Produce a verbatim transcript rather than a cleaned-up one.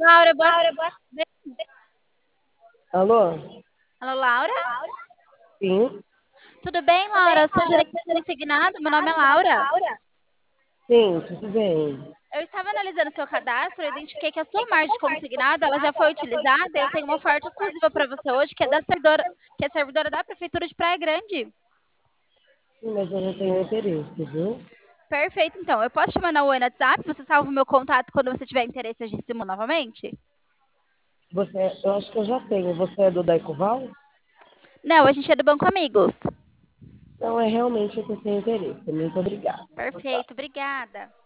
Laura, boa Alô? Alô, Laura? Sim? Tudo bem, Laura? Eu sou gerente consignado, meu nome é Laura. Sim, tudo bem. Eu estava analisando seu cadastro e identifiquei que a sua margem de consignado ela já foi utilizada e eu tenho uma oferta exclusiva para você hoje, que é da servidora, que é servidora da Prefeitura de Praia Grande. Sim, mas eu não tenho interesse, viu? Perfeito, então. Eu posso te mandar um oi no WhatsApp? Você salva o meu contato quando você tiver interesse, a gente se manda novamente? Você, eu acho que eu já tenho. Você é do Daicoval? Não, a gente é do Banco Amigos. Não, é realmente o que eu tenho interesse. Muito obrigada. Boa tarde. Perfeito, obrigada.